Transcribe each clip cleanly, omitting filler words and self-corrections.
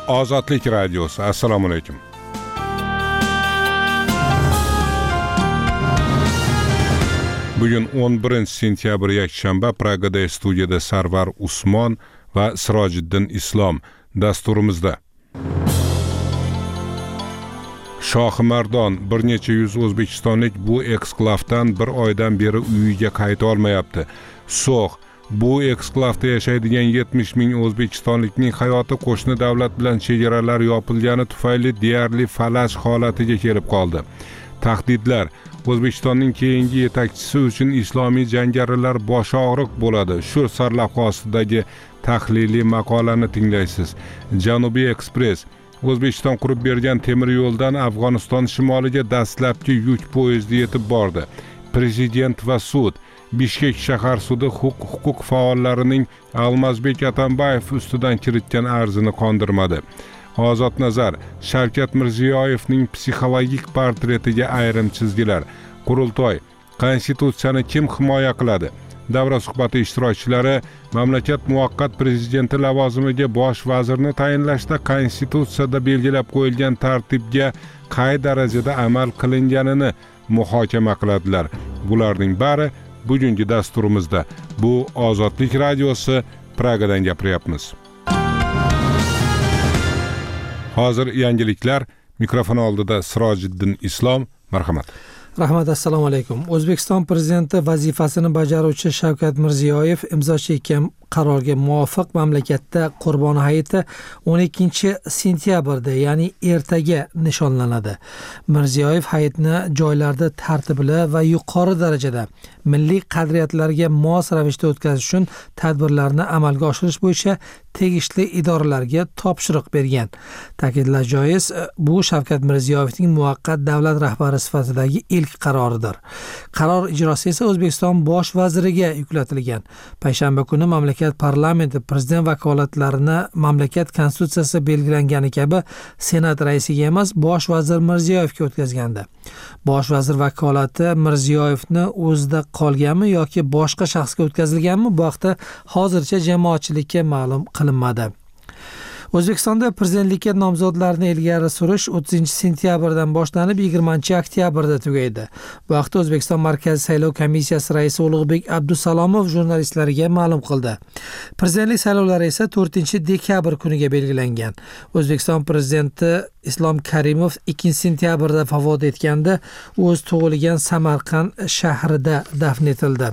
Ozodlik radiosi. Assalomu alaykum. Bugun 11-sentyabr yakshanba. Pragada studiyada Sarvar Usmon va Sirojiddin Islom dasturimizda. Shohimardon bir necha yuz o'zbekistonlik bu eksklavdan bir oydan beri uyiga qayta olmayapti. So'x bu eksklavda yashaydigan 70 ming o'zbekistonlikning hayoti qo'shni davlat bilan chegaralar yopilgani tufayli deyarli falaj holatiga kelib qoldi. Tahdidlar O'zbekistonning keyingi yetakchisi uchun islomiy jangarilar bosh og'riq bo'ladi. Shu sarlavha ostidagi tahliliy maqolani tinglaysiz. Janubiy Express O'zbekiston qurib bergan temir yo'ldan Afg'oniston shimoliga dastlabki yuk poyezdi yetib bordi. Prezident va sud Bishkek shahar sudi huquq faollarining Almazbek Atambayev ustidan kiritgan arzini qondirmadi. Ozod nazar Shavkat Mirziyoyevning psixologik portretiga ayrim chizgilar. Qurultoy Konstitutsiyani kim himoya qiladi? Davra suhbati ishtirokchilari mamlakat muvaqqat prezidenti lavozimiga bosh vazirni tayinlashda Konstitutsiyada belgilab qo'yilgan tartibga qay darajada amal qilinganini muhokama qiladilar. Bularning bari bugungi dasturimizda. Bu Ozodlik radiosi, Pragadan gapiryapmiz. Hozir yangiliklar. Mikrofon oldida Sirojiddin Islom. Marhamat. Rahmat, assalomu alaykum. O'zbekiston prezidenti vazifasini bajaruvchi Shavkat Mirziyoyev imzo chekkan qarorga muvofiq mamlakatda Qurbon hayiti 12-sentyabrda, ya'ni ertaga nishonlanadi. Mirziyoyev hayitni joylarda tartibli va yuqori darajada milliy qadriyatlarga mos ravishda o'tkazish uchun tadbirlarni amalga oshirish bo'yicha tegishli idoralarga topshiriq bergan. Ta'kidlash joiz, bu Shavkat Mirziyoyevning muvaqqat davlat rahbari sifatidagi ilk qaroridir. Qaror ijrosi esa O'zbekiston bosh vaziriga yuklatilgan. Payshanba kuni mamlakat parlamenti prezident vakolatlarini mamlakat konstitutsiyasi belgilangani kabi senat raisiga emas, bosh vazir Mirziyoyevga o'tkazgandi. Bosh vazir vakolati Mirziyoyevni o'zida qolganmi yoki boshqa shaxsga o'tkazilganmi, bu haqda hozircha jamoatchilikka ma'lum qilinmadi. O'zbekistonda prezidentlikka nomzodlarni ilgari surish 30-sentyabrdan boshlanib 20-oktyabrda tugaydi. Bu haqda O'zbekiston Markaziy saylov komissiyasi raisi Ulug'bek Abdusalomov jurnalistlarga ma'lum qildi. Prezidentlik saylovlari esa 4-dekabr kuniga belgilangan. O'zbekiston prezidenti Islom Karimov 2-sentyabrda vafot etganda o'z tug'ilgan Samarqand shahrida dafn etildi.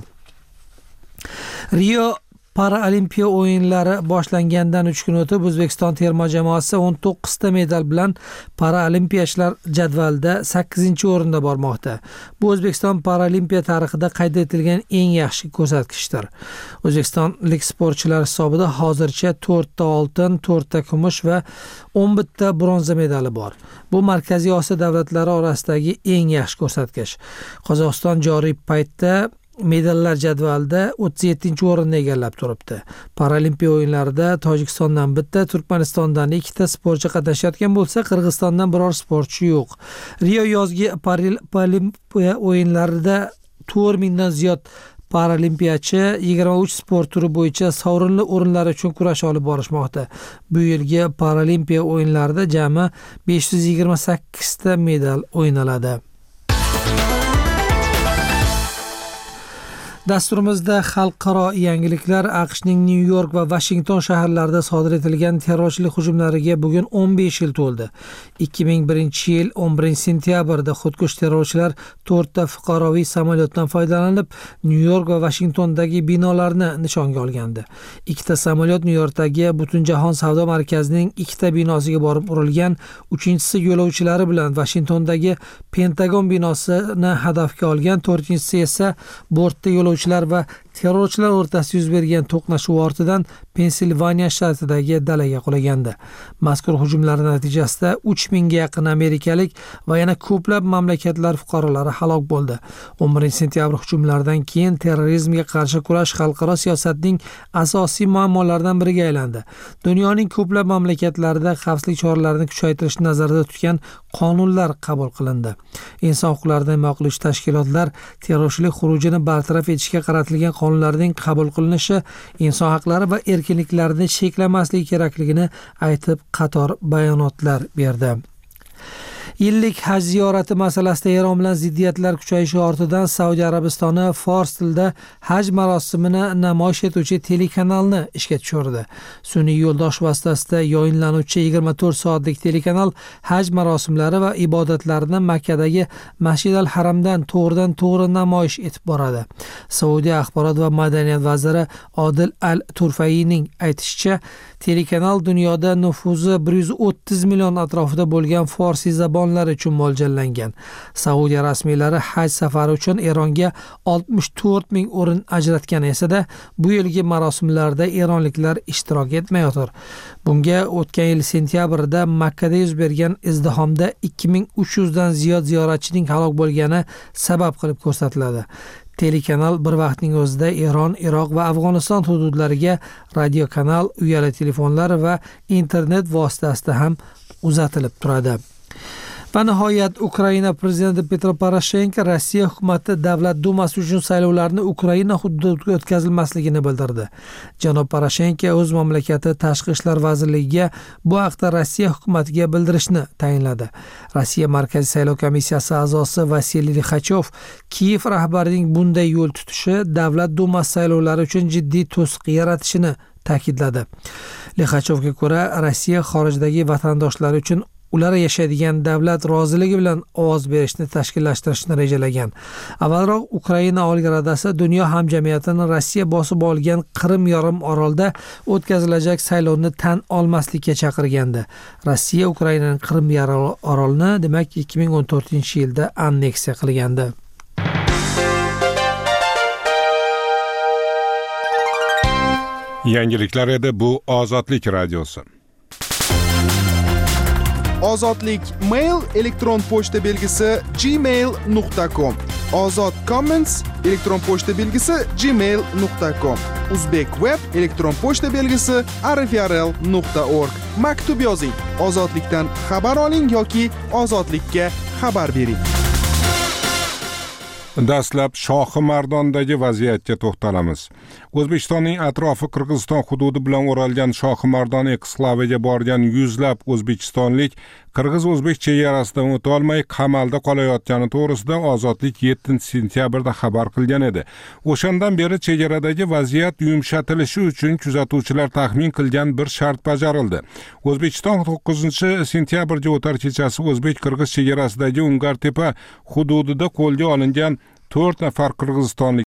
Rio Paralimpiya o'yinlari boshlangandan 3 kun o'tib O'zbekiston terma jamoasi 19 ta medal bilan paralimpiyachilar jadvalda 8-o'rinda bormoqda. Bu O'zbekiston paralimpiya tarixida qayd etilgan eng yaxshi ko'rsatkichdir. O'zbekistonlik sportchilar hisobida hozircha 4 ta oltin, 4 ta kumush va 11 ta bronza medali bor. Bu Markaziy Osiyo davlatlari orasidagi eng yaxshi ko'rsatkich. Qozog'iston joriy paytda medallar jadvalida 37-o'rinni egallab turibdi. Paralimpiya o'yinlarida Tojikistondan 1 ta, Turkmanistondan 2 ta sportchi qatnashayotgan bo'lsa, Qirg'izistondan biror sportchi yo'q. Rio yozgi paralimpiya o'yinlarida 4000 dan ziyod paralimpiyachi 23 sport turi bo'yicha sovrinli o'rinlar uchun kurash olib borishmoqda. Bu yilgi paralimpiya o'yinlarida jami 528 ta medal o'ynaladi. Dasturimizda xalqaro yangiliklar. AQShning New York va Washington shaharlarida sodir etilgan terrorchilik hujumlariga bugun 15 yil to'ldi. 2001-yil 11-sentyabrda xudkush terrorchilar 4 ta fuqaroviy samolyotdan foydalanib New York va Washingtondagi binolarni nishonga olgandi. 2 ta samolyot New Yorkdagi Butunjahon savdo markazining 2 ta binosiga borib urilgan, 3-inchisi yo'lovchilari bilan Washingtondagi Pentagon binosini hadafga olgan, 4-inchisi esa bortda yo'lovchilar va terrorchilar o'rtasida yuz bergan to'qnashuv ortidan Pensilvaniya shtatidagi dalaga qulagandi. Mazkur hujumlar natijasida 3000 ga yaqin amerikalik va yana ko'plab mamlakatlar fuqarolari halok bo'ldi. 11-sentyabr hujumlaridan keyin terrorizmga qarshi kurash xalqaro siyosatning asosiy muammolaridan biriga aylandi. Dunyoning ko'plab mamlakatlarida xavfsizlik choralarini kuchaytirishni nazarda tutgan qonunlar qabul qilindi. Inson huquqlarini himoya qiluvchi tashkilotlar terrorchilik xurujini bartaraf etishga qaratilgan qonunlarining qabul qilinishi inson haqlari va erkinliklarini cheklamasligi kerakligini aytib qator bayonotlar berdi. Yillik haj ziyorati masalasida Eron bilan ziddiyatlar kuchayishi ortidan Saudiya Arabistoni fors tilida haj marosimini namoyish etuvchi telekanalni ishga tushirdi. Sun'iy yo'ldosh vositasida yoyinlanuvchi 24 soatlik telekanal haj marosimlari va ibodatlarini Makkadagi Masjid al-Haramdan to'g'ridan-to'g'ri namoyish etib boradi. Saudiya axborot va madaniyat vaziri Odil al-Turfayning aytishicha, telekanal dunyoda nufuzi 130 million atrofida bo'lgan forsiy zabonlar uchun mo'ljallangan. Saudiya rasmiylari haj safari uchun Eronga 64 ming o'rin ajratgan esa-da, bu yilgi marosimlarda eronliklar ishtirok etmayotir. Bunga o'tgan yil sentyabrda Makkada yuz bergan izdihomda 2300 dan ziyod ziyoratchining halok bo'lgani sabab qilib ko'rsatiladi. Telekanal bir vaqtning o'zida Eron, Iroq va Afg'oniston hududlariga radiokanal, uyali telefonlar va internet vositasida ham uzatilib turadi. Va nihoyat Ukraina prezidenti Petro Poroshenko Rossiya hukumati Davlat dumasi uchun saylovlarni Ukraina hududiga o'tkazilmasligini bildirdi. Janob Poroshenko o'z mamlakati Tashqi ishlar vazirligiga bu haqda Rossiya hukumatiga bildirishni tayinladi. Rossiya Markaziy saylov komissiyasi a'zosi Vasiliy Lixachov Kiyev rahbarining bunday yo'l tutishi Davlat dumasi saylovlari uchun jiddiy to'siq yaratishini ta'kidladi. Lixachovga ko'ra, Rossiya xorijdagi vatandoshlari uchun ular yashaydigan davlat roziligi bilan ovoz berishni tashkillashtirishni rejalagan. Avvalroq Ukraina Oliy Radasi dunyo hamjamiyatini Rossiya bosib olgan Qrim yarim orolida o'tkazilajak saylovni tan olmaslikka chaqirgandi. Rossiya Ukrainaning Qrim yarim orolini, demak, 2014-yilda anneksiya qilgandi. Yangiliklar edi, bu Ozodlik radiosi. Ozodlik mail elektron pochta belgisi gmail.com. Ozod comments elektron pochta belgisi gmail.com. Uzbek web elektron pochta belgisi rfrl.org. Maktub yozing, ozodlikdan xabar oling yoki ozodlikka xabar bering. Dastlab Shohimardondagi vaziyatga to'xtalamiz. O'zbekistonning atrofi Qirg'iziston hududi bilan o'ralgan Shohimardon eksklaviga borgan yuzlab o'zbekistonlik Qirg'iz-o'zbek chegarasidan o'ta olmay qamalda qolayotgani to'g'risida Ozodlik 7-sentyabrda xabar qilgan edi. O'shandan beri chegaradagi vaziyat yumshatilishi uchun kuzatuvchilar taxmin qilgan bir shart bajarildi. O'zbekiston 9-sentyabrga o'tar kechasi o'zbek-qirg'iz chegarasidagi Ungartepa hududida qo'lga olingan 4 nafar qirg'izistonlik